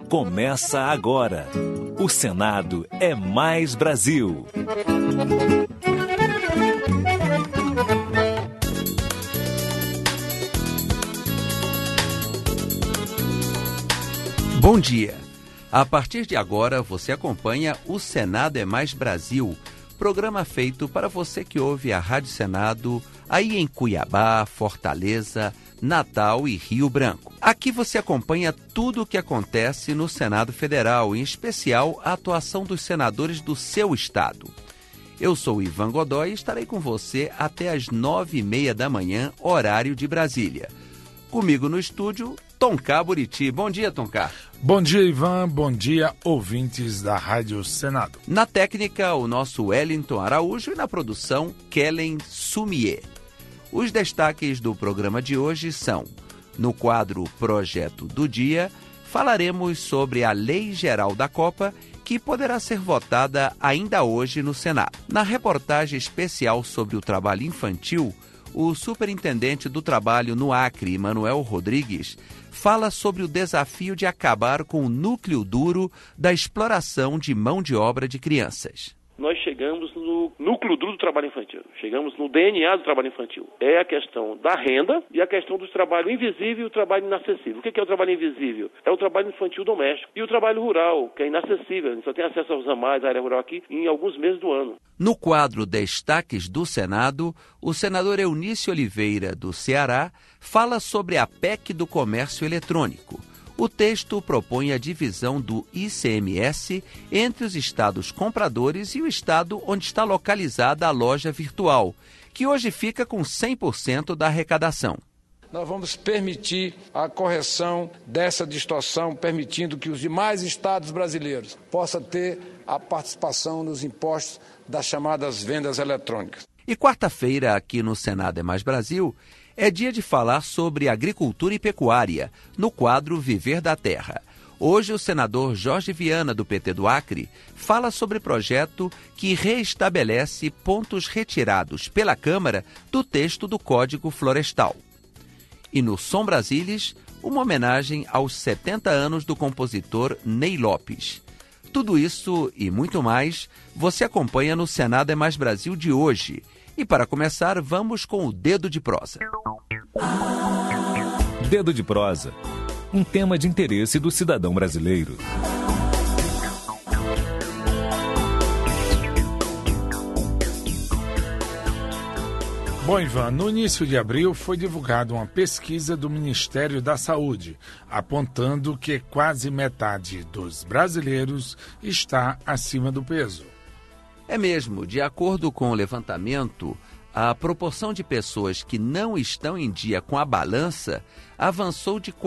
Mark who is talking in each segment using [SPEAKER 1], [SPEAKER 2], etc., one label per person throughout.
[SPEAKER 1] Começa agora. O Senado é mais Brasil.
[SPEAKER 2] Bom dia. A partir de agora, você acompanha o Senado é mais Brasil, programa feito para você que ouve a Rádio Senado aí em Cuiabá, Fortaleza, Natal e Rio Branco. Aqui você acompanha tudo o que acontece no Senado Federal, em especial a atuação dos senadores do seu estado. Eu sou Ivan Godoy e estarei com você até às 9h30 da manhã, horário de Brasília. Comigo no estúdio, Tonká Buriti. Bom dia, Tonká.
[SPEAKER 3] Bom dia, Ivan. Bom dia, ouvintes da Rádio Senado.
[SPEAKER 2] Na técnica, o nosso Wellington Araújo e na produção, Kellen Sumier. Os destaques do programa de hoje são: no quadro Projeto do Dia, falaremos sobre a Lei Geral da Copa, que poderá ser votada ainda hoje no Senado. Na reportagem especial sobre o trabalho infantil, o superintendente do trabalho no Acre, Manuel Rodrigues, fala sobre o desafio de acabar com o núcleo duro da exploração de mão de obra de crianças.
[SPEAKER 4] Nós chegamos no núcleo duro do trabalho infantil, chegamos no DNA do trabalho infantil. É a questão da renda e a questão do trabalho invisível e o trabalho inacessível. O que é o trabalho invisível? É o trabalho infantil doméstico. E o trabalho rural, que é inacessível. A gente só tem acesso aos ramais, à área rural aqui, em alguns meses do ano.
[SPEAKER 2] No quadro Destaques do Senado, o senador Eunício Oliveira, do Ceará, fala sobre a PEC do comércio eletrônico. O texto propõe a divisão do ICMS entre os estados compradores e o estado onde está localizada a loja virtual, que hoje fica com 100% da arrecadação.
[SPEAKER 5] Nós vamos permitir a correção dessa distorção, permitindo que os demais estados brasileiros possam ter a participação nos impostos das chamadas vendas eletrônicas.
[SPEAKER 2] E quarta-feira, aqui no Senado é mais Brasil, é dia de falar sobre agricultura e pecuária, no quadro Viver da Terra. Hoje, o senador Jorge Viana, do PT do Acre, fala sobre projeto que reestabelece pontos retirados pela Câmara do texto do Código Florestal. E no Som Brasilis, uma homenagem aos 70 anos do compositor Ney Lopes. Tudo isso e muito mais você acompanha no Senado é mais Brasil de hoje. E para começar, vamos com o Dedo de Prosa.
[SPEAKER 1] Dedo de Prosa, um tema de interesse do cidadão brasileiro.
[SPEAKER 3] Bom, Ivan, no início de abril foi divulgada uma pesquisa do Ministério da Saúde, apontando que quase metade dos brasileiros está acima do peso.
[SPEAKER 2] É mesmo, de acordo com o levantamento, a proporção de pessoas que não estão em dia com a balança avançou de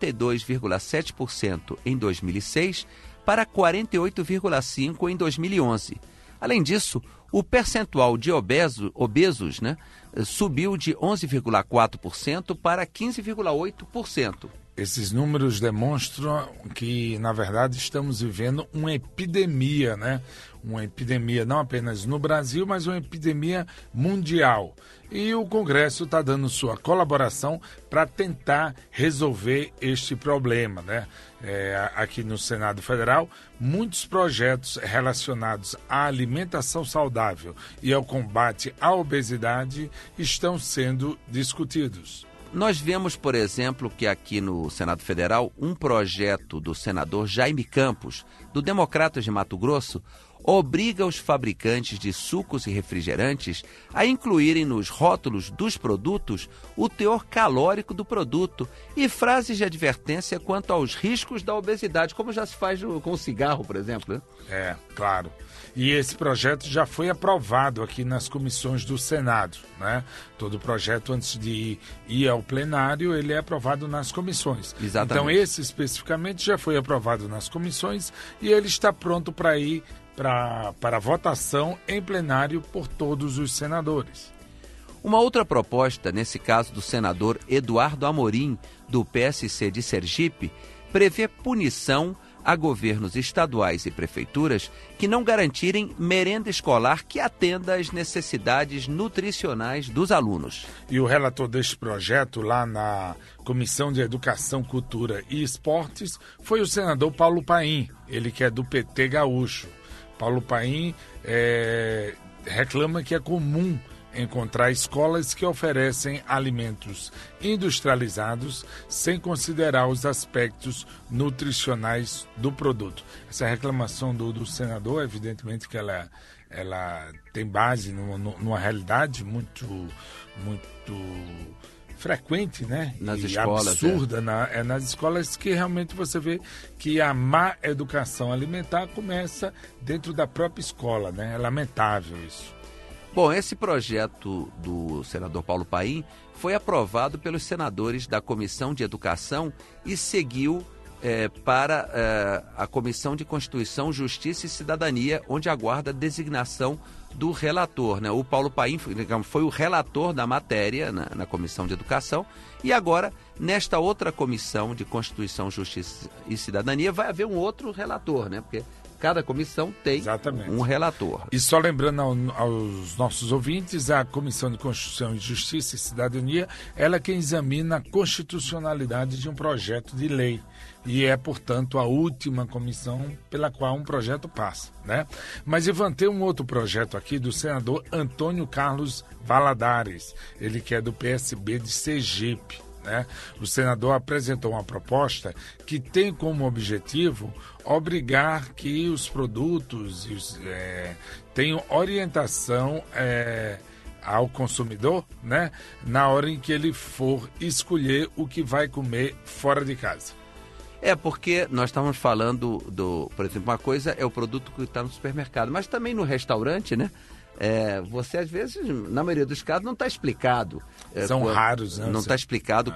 [SPEAKER 2] 42,7% em 2006 para 48,5% em 2011. Além disso, o percentual de obesos subiu de 11,4% para 15,8%.
[SPEAKER 3] Esses números demonstram que, na verdade, estamos vivendo uma epidemia, né? Uma epidemia não apenas no Brasil, mas uma epidemia mundial. E o Congresso está dando sua colaboração para tentar resolver este problema, né? Aqui no Senado Federal, muitos projetos relacionados à alimentação saudável e ao combate à obesidade estão sendo discutidos.
[SPEAKER 2] Nós vemos, por exemplo, que aqui no Senado Federal, um projeto do senador Jaime Campos, do Democratas de Mato Grosso, obriga os fabricantes de sucos e refrigerantes a incluírem nos rótulos dos produtos o teor calórico do produto e frases de advertência quanto aos riscos da obesidade, como já se faz com o cigarro, por exemplo, né?
[SPEAKER 3] Claro. E esse projeto já foi aprovado aqui nas comissões do Senado, né? Todo projeto, antes de ir ao plenário, ele é aprovado nas comissões.
[SPEAKER 2] Exatamente.
[SPEAKER 3] Então, esse especificamente já foi aprovado nas comissões e ele está pronto para ir para votação em plenário por todos os senadores.
[SPEAKER 2] Uma outra proposta, nesse caso do senador Eduardo Amorim, do PSC de Sergipe, prevê punição a governos estaduais e prefeituras que não garantirem merenda escolar que atenda às necessidades nutricionais dos alunos.
[SPEAKER 3] E o relator deste projeto, lá na Comissão de Educação, Cultura e Esportes, foi o senador Paulo Paim, ele que é do PT gaúcho. Paulo Paim reclama que é comum encontrar escolas que oferecem alimentos industrializados sem considerar os aspectos nutricionais do produto. Essa reclamação do senador, evidentemente que ela tem base numa realidade muito frequente, né?
[SPEAKER 2] Nas
[SPEAKER 3] e
[SPEAKER 2] escolas,
[SPEAKER 3] absurda nas escolas, que realmente você vê que a má educação alimentar começa dentro da própria escola, né? É lamentável isso.
[SPEAKER 2] Bom, esse projeto do senador Paulo Paim foi aprovado pelos senadores da Comissão de Educação e seguiu para a Comissão de Constituição, Justiça e Cidadania, onde aguarda a designação do relator, né? O Paulo Paim foi o relator da matéria na Comissão de Educação, e agora, nesta outra Comissão de Constituição, Justiça e Cidadania, vai haver um outro relator, né? Porque cada comissão tem um relator.
[SPEAKER 3] E só lembrando aos nossos ouvintes, a Comissão de Constituição, Justiça e Cidadania, ela é quem examina a constitucionalidade de um projeto de lei. E é, portanto, a última comissão pela qual um projeto passa, né? Mas, Ivan, tem um outro projeto aqui do senador Antônio Carlos Valadares, ele que é do PSB de Sergipe, né? O senador apresentou uma proposta que tem como objetivo obrigar que os produtos tenham orientação ao consumidor, né? Na hora em que ele for escolher o que vai comer fora de casa.
[SPEAKER 2] Porque nós estamos falando por exemplo, uma coisa é o produto que está no supermercado, mas também no restaurante, né? Você, às vezes, na maioria dos casos, não está explicado.
[SPEAKER 3] São raros, né?
[SPEAKER 2] Não está explicado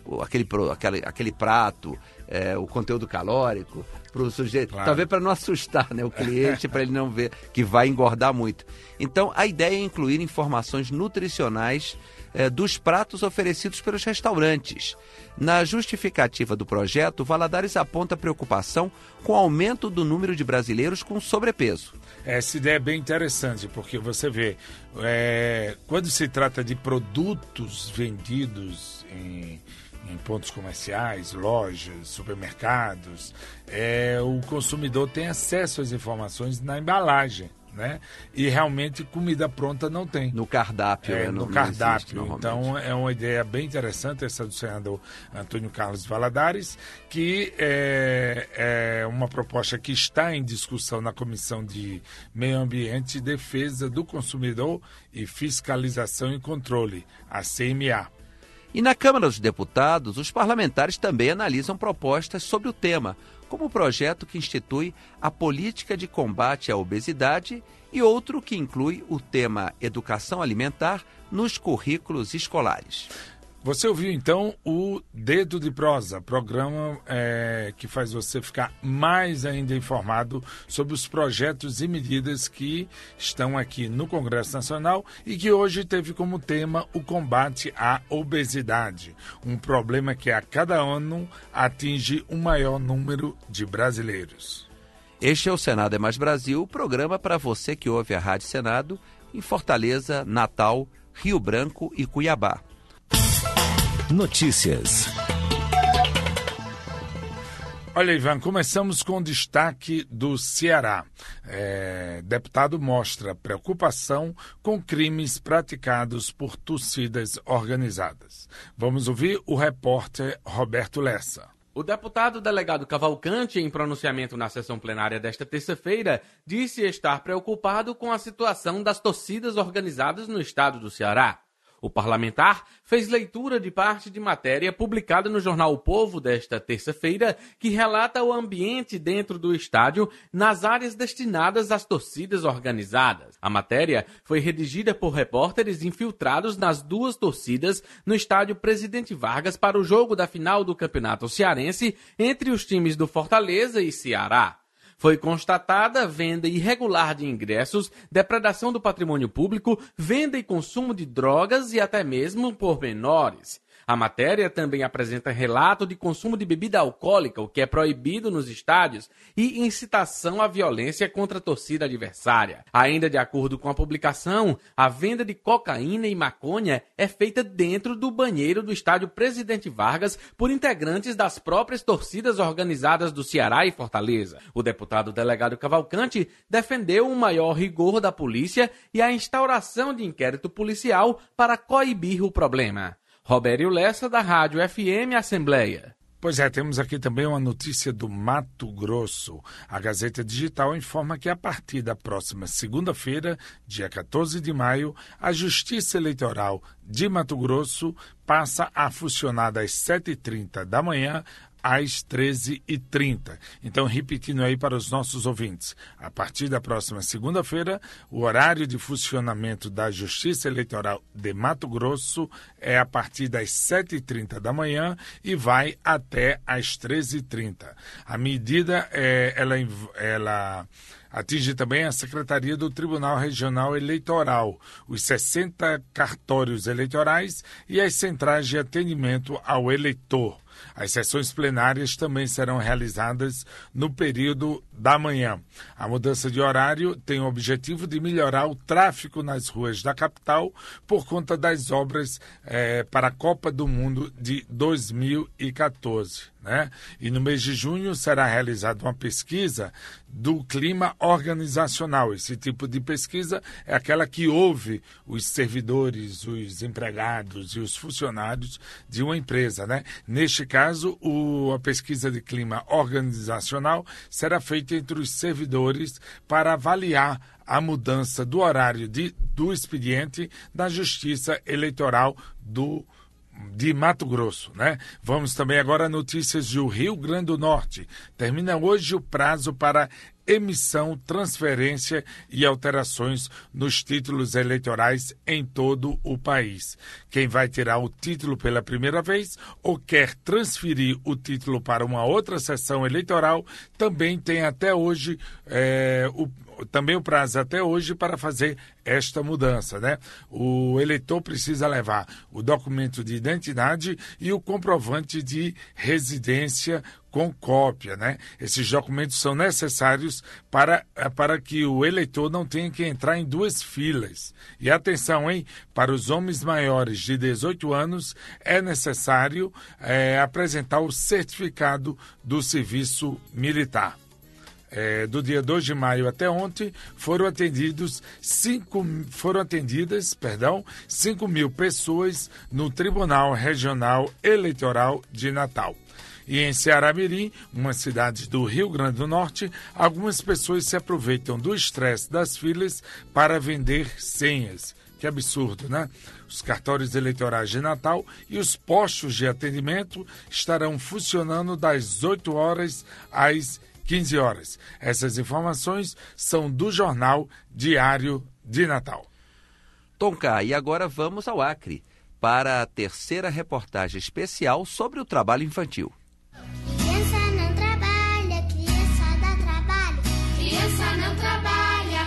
[SPEAKER 2] aquele prato, o conteúdo calórico para o sujeito.
[SPEAKER 3] Claro.
[SPEAKER 2] Talvez para não assustar, né, o cliente, para ele não ver que vai engordar muito. Então, a ideia é incluir informações nutricionais dos pratos oferecidos pelos restaurantes. Na justificativa do projeto, Valadares aponta preocupação com o aumento do número de brasileiros com sobrepeso.
[SPEAKER 3] Essa ideia é bem interessante, porque você vê, quando se trata de produtos vendidos em pontos comerciais, lojas, supermercados, o consumidor tem acesso às informações na embalagem, né? E realmente comida pronta não tem.
[SPEAKER 2] No cardápio.
[SPEAKER 3] No cardápio. Então é uma ideia bem interessante essa do senador Antônio Carlos Valadares, que é uma proposta que está em discussão na Comissão de Meio Ambiente, Defesa do Consumidor e Fiscalização e Controle, a CMA.
[SPEAKER 2] E na Câmara dos Deputados, os parlamentares também analisam propostas sobre o tema, como o projeto que institui a política de combate à obesidade e outro que inclui o tema educação alimentar nos currículos escolares.
[SPEAKER 3] Você ouviu, então, o Dedo de Prosa, programa que faz você ficar mais ainda informado sobre os projetos e medidas que estão aqui no Congresso Nacional e que hoje teve como tema o combate à obesidade, um problema que a cada ano atinge um maior número de brasileiros.
[SPEAKER 2] Este é o Senado é Mais Brasil, o programa para você que ouve a Rádio Senado em Fortaleza, Natal, Rio Branco e Cuiabá.
[SPEAKER 1] Notícias.
[SPEAKER 3] Olha, Ivan, começamos com o destaque do Ceará. Deputado mostra preocupação com crimes praticados por torcidas organizadas. Vamos ouvir o repórter Roberto Lessa.
[SPEAKER 6] O deputado delegado Cavalcante, em pronunciamento na sessão plenária desta terça-feira, disse estar preocupado com a situação das torcidas organizadas no estado do Ceará. O parlamentar fez leitura de parte de matéria publicada no jornal O Povo desta terça-feira, que relata o ambiente dentro do estádio nas áreas destinadas às torcidas organizadas. A matéria foi redigida por repórteres infiltrados nas duas torcidas no estádio Presidente Vargas para o jogo da final do Campeonato Cearense entre os times do Fortaleza e Ceará. Foi constatada venda irregular de ingressos, depredação do patrimônio público, venda e consumo de drogas e até mesmo por menores. A matéria também apresenta relato de consumo de bebida alcoólica, o que é proibido nos estádios, e incitação à violência contra a torcida adversária. Ainda de acordo com a publicação, a venda de cocaína e maconha é feita dentro do banheiro do estádio Presidente Vargas por integrantes das próprias torcidas organizadas do Ceará e Fortaleza. O deputado delegado Cavalcante defendeu um maior rigor da polícia e a instauração de inquérito policial para coibir o problema. Robério Lessa, da Rádio FM Assembleia.
[SPEAKER 3] Pois é, temos aqui também uma notícia do Mato Grosso. A Gazeta Digital informa que a partir da próxima segunda-feira, dia 14 de maio, a Justiça Eleitoral de Mato Grosso passa a funcionar das 7h30 da manhã às 13h30. Então, repetindo aí para os nossos ouvintes, a partir da próxima segunda-feira, o horário de funcionamento da Justiça Eleitoral de Mato Grosso é a partir das 7h30 da manhã e vai até às 13h30. A medida, ela atinge também a Secretaria do Tribunal Regional Eleitoral, os 60 cartórios eleitorais e as centrais de atendimento ao eleitor. As sessões plenárias também serão realizadas no período da manhã. A mudança de horário tem o objetivo de melhorar o tráfego nas ruas da capital por conta das obras para a Copa do Mundo de 2014. Né? E no mês de junho será realizada uma pesquisa do clima organizacional. Esse tipo de pesquisa é aquela que ouve os servidores, os empregados e os funcionários de uma empresa. Né? Neste caso, a pesquisa de clima organizacional será feita entre os servidores para avaliar a mudança do horário do expediente da Justiça Eleitoral de Mato Grosso, né? Vamos também agora a notícias do Rio Grande do Norte. Termina hoje o prazo para emissão, transferência e alterações nos títulos eleitorais em todo o país. Quem vai tirar o título pela primeira vez ou quer transferir o título para uma outra sessão eleitoral, também tem até hoje o prazo até hoje para fazer esta mudança, né? O eleitor precisa levar o documento de identidade e o comprovante de residência com cópia, né? Esses documentos são necessários para que o eleitor não tenha que entrar em duas filas. E atenção, hein? Para os homens maiores de 18 anos, é necessário apresentar o certificado do serviço militar. Do dia 2 de maio até ontem, foram atendidas 5.000 pessoas no Tribunal Regional Eleitoral de Natal. E em Ceará-Mirim, uma cidade do Rio Grande do Norte, algumas pessoas se aproveitam do estresse das filas para vender senhas. Que absurdo, né? Os cartórios eleitorais de Natal e os postos de atendimento estarão funcionando das 8 horas às 15 horas. Essas informações são do Jornal Diário de Natal.
[SPEAKER 2] Tonka, e agora vamos ao Acre para a terceira reportagem especial sobre o trabalho infantil.
[SPEAKER 7] Criança não trabalha, criança dá trabalho, criança não trabalha.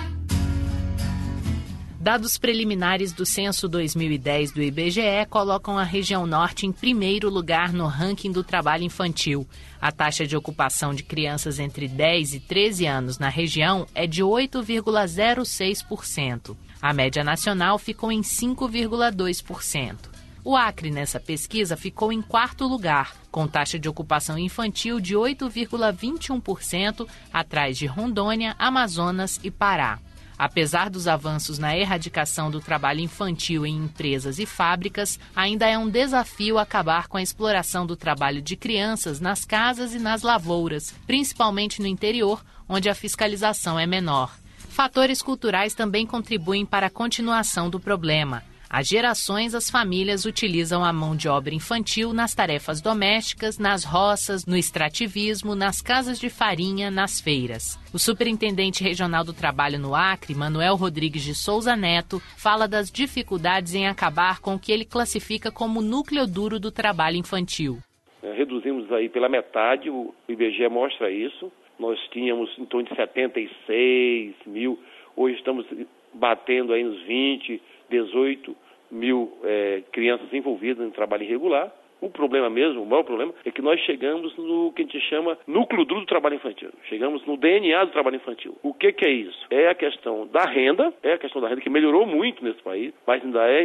[SPEAKER 8] Dados preliminares do Censo 2010 do IBGE colocam a região norte em primeiro lugar no ranking do trabalho infantil. A taxa de ocupação de crianças entre 10 e 13 anos na região é de 8,06%. A média nacional ficou em 5,2%. O Acre, nessa pesquisa, ficou em quarto lugar, com taxa de ocupação infantil de 8,21%, atrás de Rondônia, Amazonas e Pará. Apesar dos avanços na erradicação do trabalho infantil em empresas e fábricas, ainda é um desafio acabar com a exploração do trabalho de crianças nas casas e nas lavouras, principalmente no interior, onde a fiscalização é menor. Fatores culturais também contribuem para a continuação do problema. Há gerações, as famílias utilizam a mão de obra infantil nas tarefas domésticas, nas roças, no extrativismo, nas casas de farinha, nas feiras. O superintendente regional do trabalho no Acre, Manuel Rodrigues de Souza Neto, fala das dificuldades em acabar com o que ele classifica como núcleo duro do trabalho infantil.
[SPEAKER 4] Reduzimos aí pela metade, o IBGE mostra isso. Nós tínhamos em torno de 76 mil, hoje estamos batendo aí nos 20, 18 mil crianças envolvidas em trabalho irregular. O problema mesmo, o maior problema, é que nós chegamos no que a gente chama núcleo duro do trabalho infantil. Chegamos no DNA do trabalho infantil. O que é isso? É a questão da renda, que melhorou muito nesse país, mas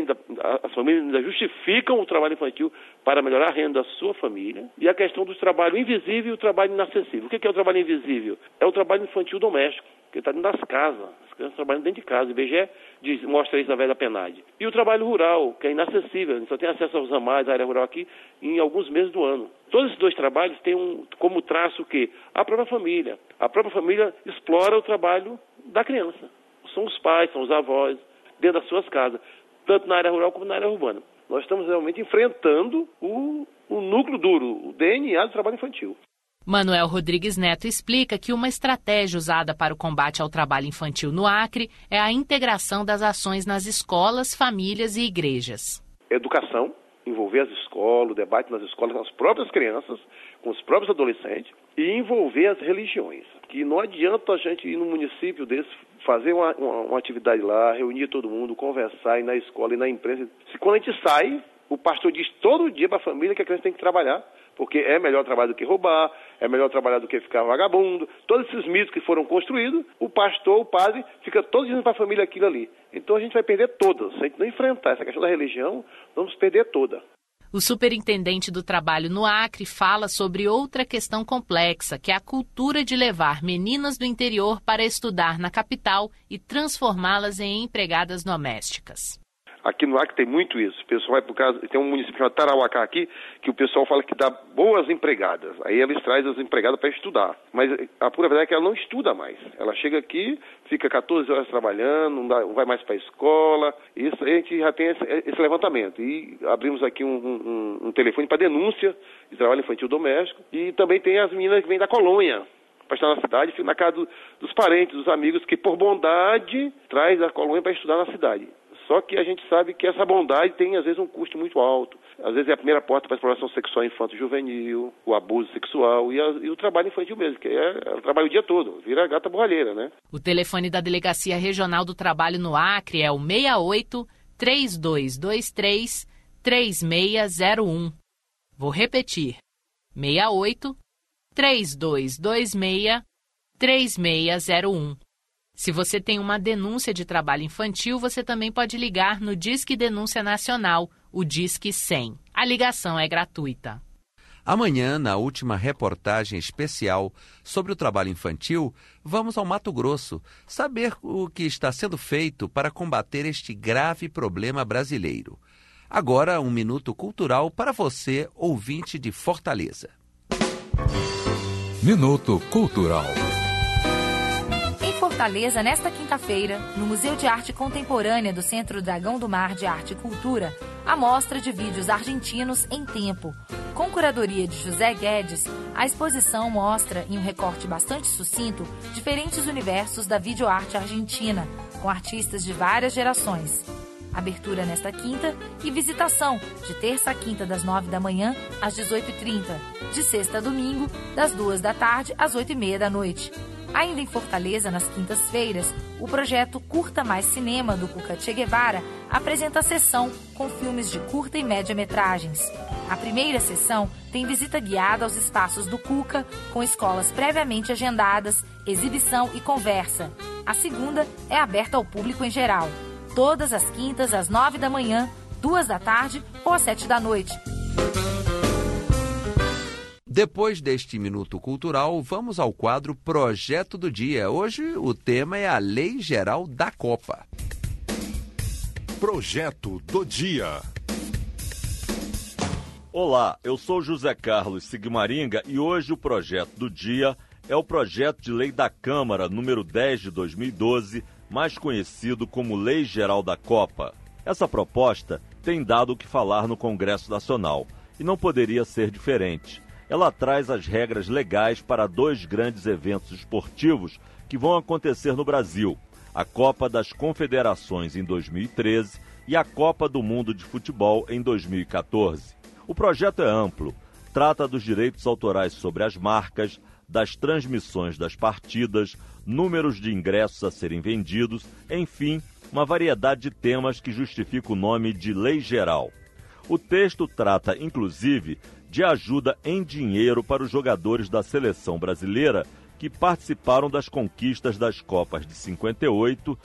[SPEAKER 4] as famílias ainda justificam o trabalho infantil para melhorar a renda da sua família. E a questão do trabalho invisível e o trabalho inacessível. O que é o trabalho invisível? É o trabalho infantil doméstico, que está dentro das casas. As crianças trabalham dentro de casa. O IBGE mostra isso na velha PNAD. E o trabalho rural, que é inacessível. A gente só tem acesso aos ramais da área rural aqui em alguns meses do ano. Todos esses dois trabalhos têm como traço o quê? A própria família. A própria família explora o trabalho da criança. São os pais, são os avós, dentro das suas casas, tanto na área rural como na área urbana. Nós estamos realmente enfrentando o núcleo duro, o DNA do trabalho infantil.
[SPEAKER 8] Manuel Rodrigues Neto explica que uma estratégia usada para o combate ao trabalho infantil no Acre é a integração das ações nas escolas, famílias e igrejas.
[SPEAKER 4] Educação, envolver as escolas, o debate nas escolas com as próprias crianças, com os próprios adolescentes, e envolver as religiões. Que não adianta a gente ir num município desse, fazer uma atividade lá, reunir todo mundo, conversar, ir na escola e na empresa. Se quando a gente sai, o pastor diz todo dia para a família que a criança tem que trabalhar, porque é melhor trabalhar do que roubar, é melhor trabalhar do que ficar vagabundo. Todos esses mitos que foram construídos, o pastor, o padre, fica todo dizendo para a família aquilo ali. Então a gente vai perder todas. Se a gente não enfrentar essa questão da religião, vamos perder toda.
[SPEAKER 8] O superintendente do trabalho no Acre fala sobre outra questão complexa, que é a cultura de levar meninas do interior para estudar na capital e transformá-las em empregadas domésticas.
[SPEAKER 4] Aqui no Acre tem muito isso. O pessoal vai para casa, tem um município chamado Tarauacá aqui, que o pessoal fala que dá boas empregadas. Aí eles trazem as empregadas para estudar. Mas a pura verdade é que ela não estuda mais. Ela chega aqui, fica 14 horas trabalhando, não vai mais para a escola. Isso a gente já tem esse levantamento. E abrimos aqui um telefone para denúncia de trabalho infantil doméstico. E também tem as meninas que vêm da colônia para estar na cidade, fica na casa dos parentes, dos amigos, que por bondade traz a colônia para estudar na cidade. Só que a gente sabe que essa bondade tem, às vezes, um custo muito alto. Às vezes é a primeira porta para a exploração sexual infanto-juvenil, o abuso sexual e o trabalho infantil mesmo, que é o trabalho o dia todo, vira gata borralheira, né?
[SPEAKER 8] O telefone da Delegacia Regional do Trabalho no Acre é o 68-3223-3601. Vou repetir, 68-3226-3601. Se você tem uma denúncia de trabalho infantil, você também pode ligar no Disque Denúncia Nacional, o Disque 100. A ligação é gratuita.
[SPEAKER 2] Amanhã, na última reportagem especial sobre o trabalho infantil, vamos ao Mato Grosso saber o que está sendo feito para combater este grave problema brasileiro. Agora, um minuto cultural para você, ouvinte de Fortaleza.
[SPEAKER 9] Minuto Cultural.
[SPEAKER 10] Fortaleza, nesta quinta-feira, no Museu de Arte Contemporânea do Centro Dragão do Mar de Arte e Cultura, a mostra de vídeos argentinos em tempo. Com curadoria de José Guedes, a exposição mostra, em um recorte bastante sucinto, diferentes universos da videoarte argentina, com artistas de várias gerações. Abertura nesta quinta e visitação de terça a quinta das 9 da manhã às 18h30, de sexta a domingo, das 2 da tarde às 8h30 da noite. Ainda em Fortaleza, nas quintas-feiras, o projeto Curta Mais Cinema, do Cuca Che Guevara, apresenta a sessão com filmes de curta e média-metragens. A primeira sessão tem visita guiada aos espaços do Cuca, com escolas previamente agendadas, exibição e conversa. A segunda é aberta ao público em geral. Todas as quintas, às 9 da manhã, 2 da tarde ou às 7 da noite.
[SPEAKER 2] Depois deste Minuto Cultural, vamos ao quadro Projeto do Dia. Hoje o tema é a Lei Geral da Copa.
[SPEAKER 9] Projeto do Dia.
[SPEAKER 11] Olá, eu sou José Carlos Sigmaringa e hoje o Projeto do Dia é o projeto de lei da Câmara número 10 de 2012, mais conhecido como Lei Geral da Copa. Essa proposta tem dado o que falar no Congresso Nacional e não poderia ser diferente. Ela traz as regras legais para 2 grandes eventos esportivos que vão acontecer no Brasil: a Copa das Confederações em 2013 e a Copa do Mundo de Futebol em 2014. O projeto é amplo, trata dos direitos autorais sobre as marcas, das transmissões das partidas, números de ingressos a serem vendidos, enfim, uma variedade de temas que justifica o nome de Lei Geral. O texto trata, inclusive, de ajuda em dinheiro para os jogadores da seleção brasileira que participaram das conquistas das Copas de 58,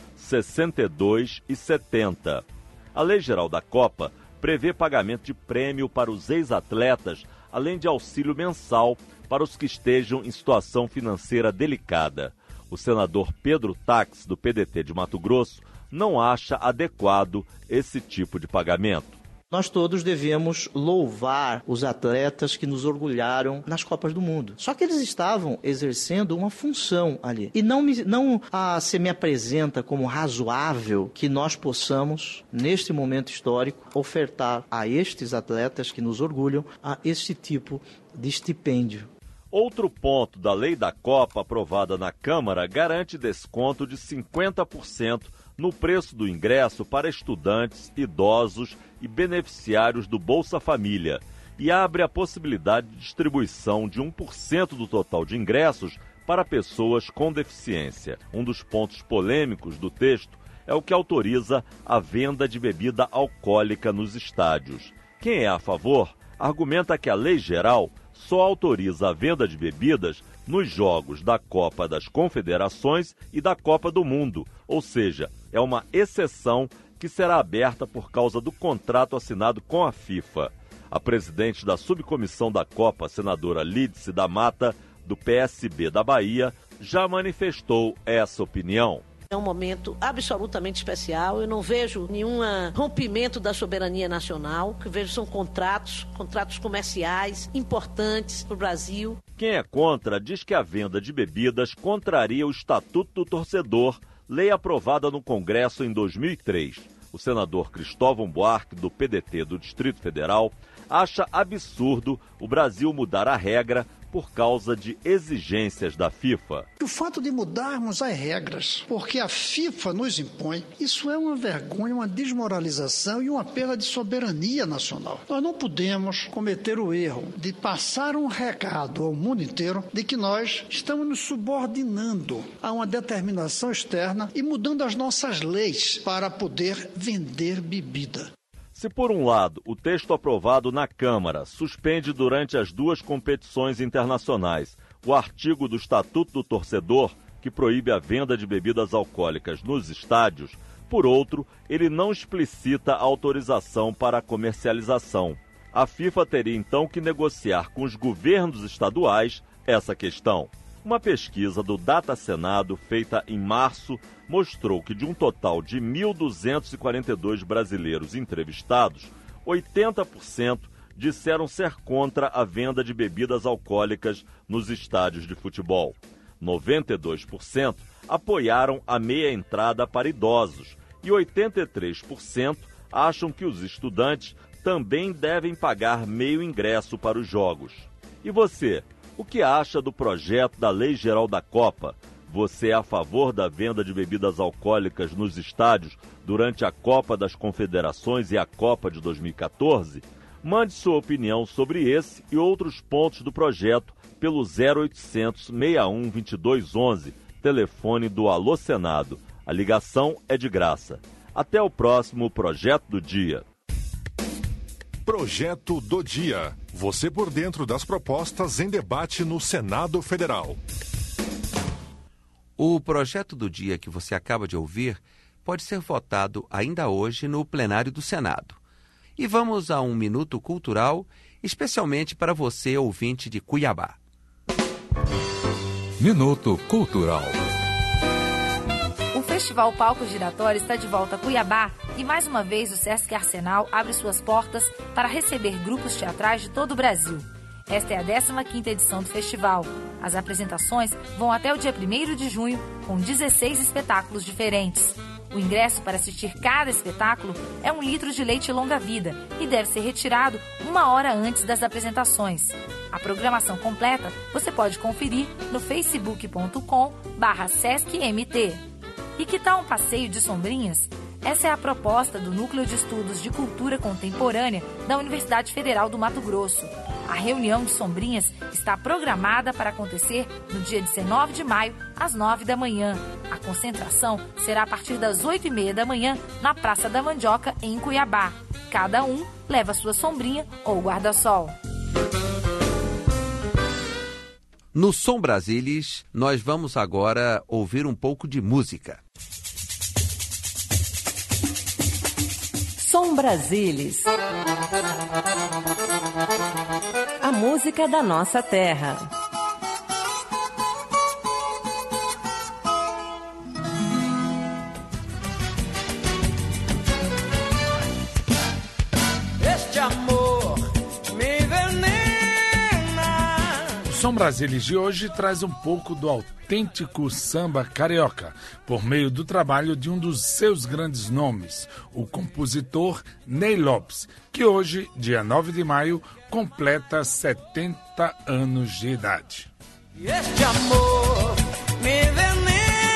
[SPEAKER 11] 62 e 70. A Lei Geral da Copa prevê pagamento de prêmio para os ex-atletas, além de auxílio mensal para os que estejam em situação financeira delicada. O senador Pedro Tax, do PDT de Mato Grosso, não acha adequado esse tipo de pagamento.
[SPEAKER 12] Nós todos devemos louvar os atletas que nos orgulharam nas Copas do Mundo. Só que eles estavam exercendo uma função ali. E não se me apresenta como razoável que nós possamos, neste momento histórico, ofertar a estes atletas que nos orgulham a este tipo de estipêndio.
[SPEAKER 11] Outro ponto da Lei da Copa aprovada na Câmara garante desconto de 50% no preço do ingresso para estudantes, idosos e beneficiários do Bolsa Família e abre a possibilidade de distribuição de 1% do total de ingressos para pessoas com deficiência. Um dos pontos polêmicos do texto é o que autoriza a venda de bebida alcoólica nos estádios. Quem é a favor argumenta que a Lei Geral só autoriza a venda de bebidas nos jogos da Copa das Confederações e da Copa do Mundo, ou seja, é uma exceção que será aberta por causa do contrato assinado com a FIFA. A presidente da subcomissão da Copa, senadora Lídice da Mata, do PSB da Bahia, já manifestou essa opinião.
[SPEAKER 13] É um momento absolutamente especial, eu não vejo nenhum rompimento da soberania nacional, o que vejo são contratos comerciais importantes para o Brasil.
[SPEAKER 11] Quem é contra diz que a venda de bebidas contraria o Estatuto do Torcedor, lei aprovada no Congresso em 2003. O senador Cristóvão Buarque, do PDT do Distrito Federal, acha absurdo o Brasil mudar a regra por causa de exigências da FIFA.
[SPEAKER 14] O fato de mudarmos as regras, porque a FIFA nos impõe, isso é uma vergonha, uma desmoralização e uma perda de soberania nacional. Nós não podemos cometer o erro de passar um recado ao mundo inteiro de que nós estamos nos subordinando a uma determinação externa e mudando as nossas leis para poder vender bebida.
[SPEAKER 11] Se, por um lado, o texto aprovado na Câmara suspende durante as duas competições internacionais o artigo do Estatuto do Torcedor, que proíbe a venda de bebidas alcoólicas nos estádios, por outro, ele não explicita a autorização para a comercialização. A FIFA teria então que negociar com os governos estaduais essa questão. Uma pesquisa do Data Senado, feita em março, mostrou que de um total de 1.242 brasileiros entrevistados, 80% disseram ser contra a venda de bebidas alcoólicas nos estádios de futebol. 92% apoiaram a meia entrada para idosos e 83% acham que os estudantes também devem pagar meio ingresso para os jogos. E você? O que acha do projeto da Lei Geral da Copa? Você é a favor da venda de bebidas alcoólicas nos estádios durante a Copa das Confederações e a Copa de 2014? Mande sua opinião sobre esse e outros pontos do projeto pelo 0800 61 22 11, telefone do Alô Senado. A ligação é de graça. Até o próximo Projeto do Dia.
[SPEAKER 9] Projeto do Dia. Você por dentro das propostas em debate no Senado Federal.
[SPEAKER 2] O projeto do dia que você acaba de ouvir pode ser votado ainda hoje no plenário do Senado. E vamos a um minuto cultural, especialmente para você, ouvinte de Cuiabá.
[SPEAKER 9] Minuto Cultural.
[SPEAKER 10] O Festival Palco Giratório está de volta a Cuiabá e mais uma vez o Sesc Arsenal abre suas portas para receber grupos teatrais de todo o Brasil. Esta é a 15ª edição do festival. As apresentações vão até o dia 1º de junho, com 16 espetáculos diferentes. O ingresso para assistir cada espetáculo é 1 litro de leite longa-vida e deve ser retirado 1 hora antes das apresentações. A programação completa você pode conferir no facebook.com/sescmt. E que tal um passeio de sombrinhas? Essa é a proposta do Núcleo de Estudos de Cultura Contemporânea da Universidade Federal do Mato Grosso. A reunião de Sombrinhas está programada para acontecer no dia 19 de maio, às 9 da manhã. A concentração será a partir das 8h30 da manhã na Praça da Mandioca, em Cuiabá. Cada um leva sua sombrinha ou guarda-sol.
[SPEAKER 2] No Som Brasilis, nós vamos agora ouvir um pouco de música.
[SPEAKER 15] Som Brasilis. A música da nossa terra.
[SPEAKER 16] Este amor me envenena.
[SPEAKER 3] O Som Brasilis de hoje traz um pouco do autêntico samba carioca, por meio do trabalho de um dos seus grandes nomes, o compositor Ney Lopes, que hoje, dia 9 de maio, completa 70 anos de idade.
[SPEAKER 16] Este amor me envenena.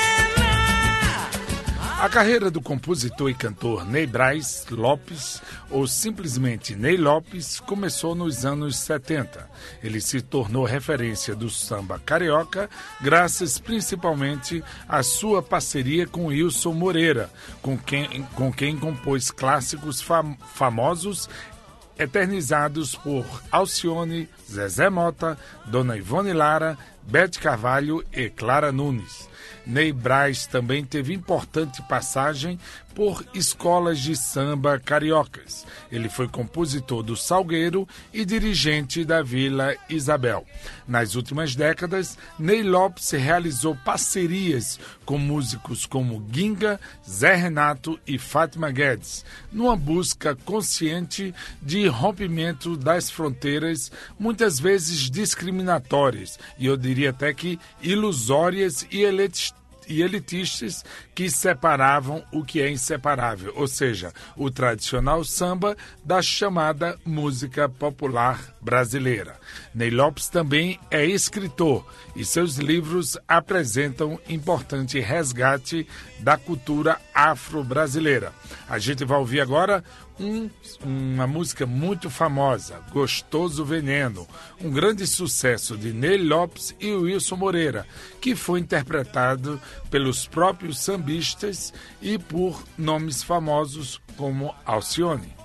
[SPEAKER 3] A carreira do compositor e cantor Ney Braz Lopes, ou simplesmente Ney Lopes, começou nos anos 70. Ele se tornou referência do samba carioca, graças principalmente à sua parceria com Wilson Moreira, com quem compôs clássicos famosos, eternizados por Alcione, Zezé Mota, Dona Ivone Lara, Bete Carvalho e Clara Nunes. Ney Braz também teve importante passagem por escolas de samba cariocas. Ele foi compositor do Salgueiro e dirigente da Vila Isabel. Nas últimas décadas, Ney Lopes realizou parcerias com músicos como Ginga, Zé Renato e Fátima Guedes, numa busca consciente de rompimento das fronteiras, muitas vezes discriminatórias, e eu diria até que ilusórias e elitistas, que separavam o que é inseparável, ou seja, o tradicional samba da chamada música popular brasileira. Ney Lopes também é escritor e seus livros apresentam importante resgate da cultura afro-brasileira. A gente vai ouvir agora uma música muito famosa, Gostoso Veneno, um grande sucesso de Ney Lopes e Wilson Moreira, que foi interpretado pelos próprios sambistas e por nomes famosos como Alcione.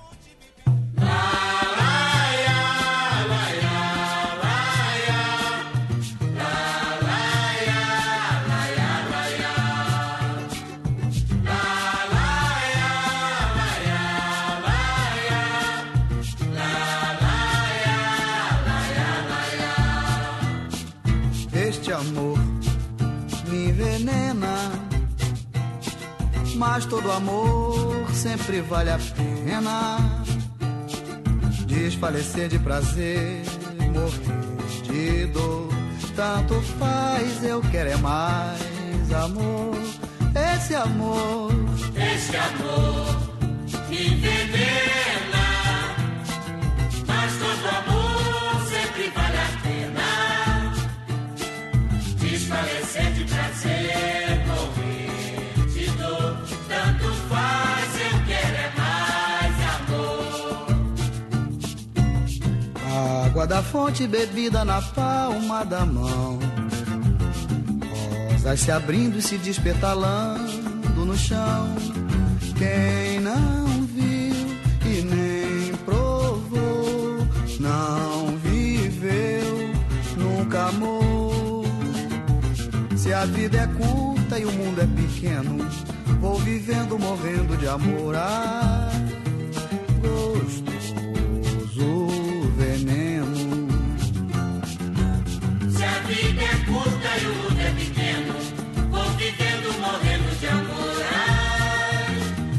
[SPEAKER 17] Este amor me envenena, mas todo amor sempre vale a pena. Desfalecer de prazer, morrer de dor, tanto faz, eu quero é mais amor. Esse amor
[SPEAKER 16] me envenena, mas todo amor sempre vale a pena. Desfalecer de prazer, morrer de dor, tanto faz, eu quero é mais amor.
[SPEAKER 17] Água da fonte bebida na palma da mão, rosas se abrindo e se despetalando no chão. Quem não viu e nem provou, não viveu, nunca amou. Se a vida é curta e o mundo é pequeno, vou vivendo, morrendo de amor. Ah, gostoso veneno.
[SPEAKER 16] Se a vida é curta e o mundo é pequeno, vou vivendo, morrendo de amor. Ai,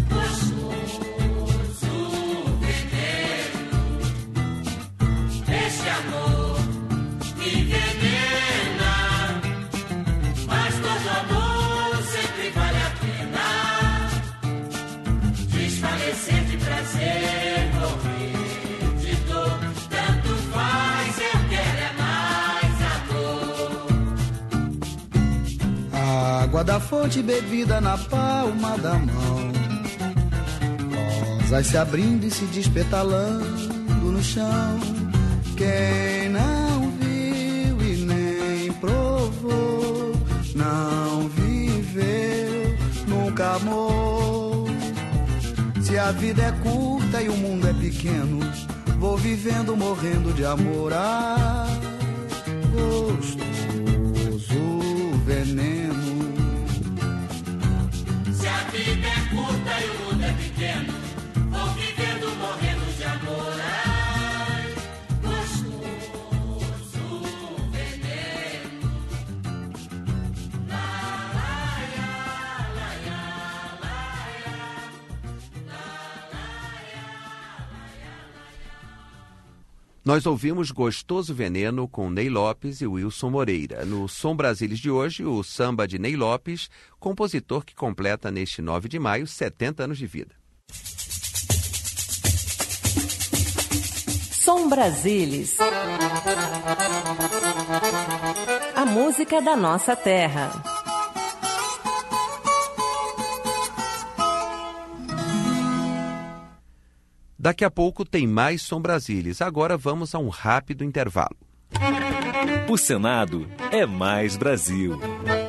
[SPEAKER 16] gostoso veneno. Esse amor me envenena, mas todo amor sempre vale a pena. Desfalecer de prazer, morrer de dor, tanto faz, eu quero é mais amor.
[SPEAKER 17] Água da fonte bebida na palma da mão, rosas se abrindo e se despetalando no chão. Quem a vida é curta e o mundo é pequeno, vou vivendo, morrendo de amor. Ah, gostoso veneno.
[SPEAKER 16] Se a vida é curta e o mundo é pequeno, vou vivendo, morrendo de amor. Ai, gostoso veneno.
[SPEAKER 2] Nós ouvimos Gostoso Veneno com Ney Lopes e Wilson Moreira. No Som Brasilis de hoje, o samba de Ney Lopes, compositor que completa neste 9 de maio 70 anos de vida.
[SPEAKER 15] Som Brasilis. A música da nossa terra.
[SPEAKER 2] Daqui a pouco tem mais Som Brasilis. Agora vamos a um rápido intervalo.
[SPEAKER 1] O Senado é mais Brasil.